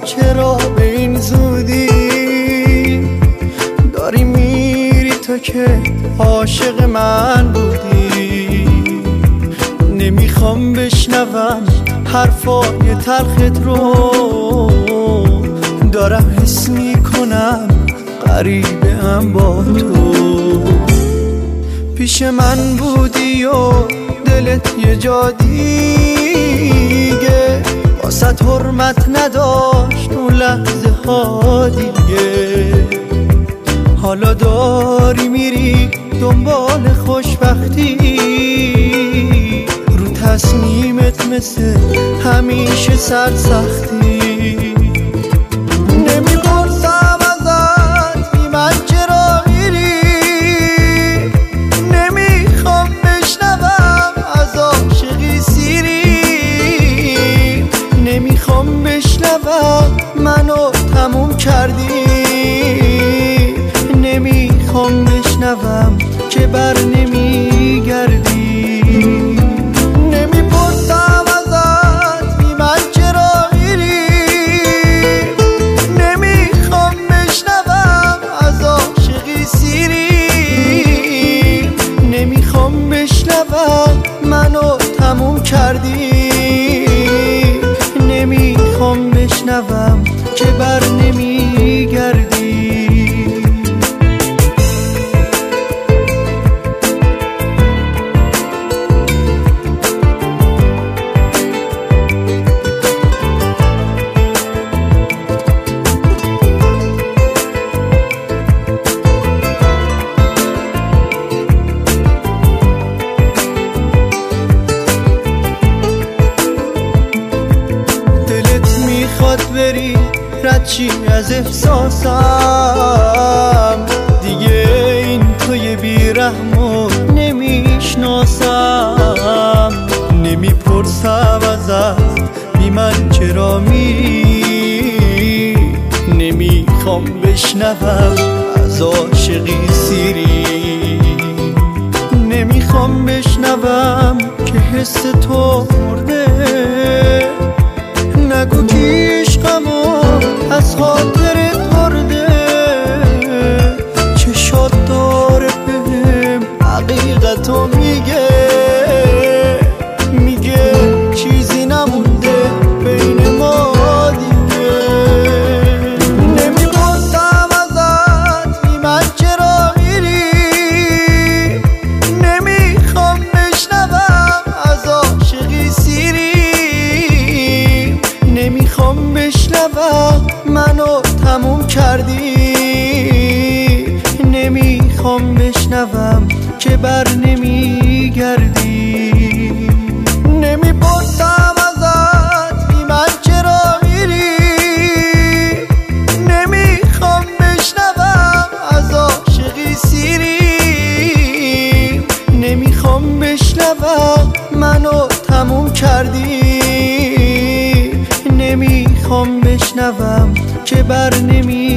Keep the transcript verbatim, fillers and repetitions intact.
چرا به این زودی داری میری تو که عاشق من بودی؟ نمیخوام بشنوم حرفای تلخت رو، دارم حس میکنم غریبه هم با تو. پیش من بودی و دلت یه جا دیگه، واسط حرمت نداشت اون لحظه ها دیگه. حالا داری میری دنبال خوشبختی، رو تصمیمت مثل همیشه سرسختی. نمیپرسم ازت بی من چرا میری، نمیخوام بشنوم از عاشقی سیری، نمیخوام بشنوم منو تموم کردی، نمیخوام بشنوم که بر نمیگردی. نمیپرسم ازت بی من چرا میری، نمیخوام بشنوم از عاشقی سیری، نمیخوام بشنوم منو تموم کردی، نمیخوام بشنوم که بر نمیگردی. بری ردچی از احساسم، دیگه این توی بیرحمو نمیشناسم. نمیپرسم ازت بی من چرا میری، نمیخوام بشنوم از عاشقی سیری، نمیخوام بشنوم که حس تو مرده. نگو که عشقمو از خاطرت برده، چشات داره بهم حقیقتو میگه، میگه چیزی نمونده بین ما دیگه. نمیپرسم ازت بی من چرا میری، نمیخوام بشنوم از عاشقی سیری، نمیخوام بشنوم منو تموم کردی، نمیخوام بشنوم که بر نمیگردی. نمیپرسم ازت بی من چرا میری، نمیخوام بشنوم از عاشقی سیری، نمیخوام بشنوم منو تموم کردی، نمیخوام بشنوم که بر نمی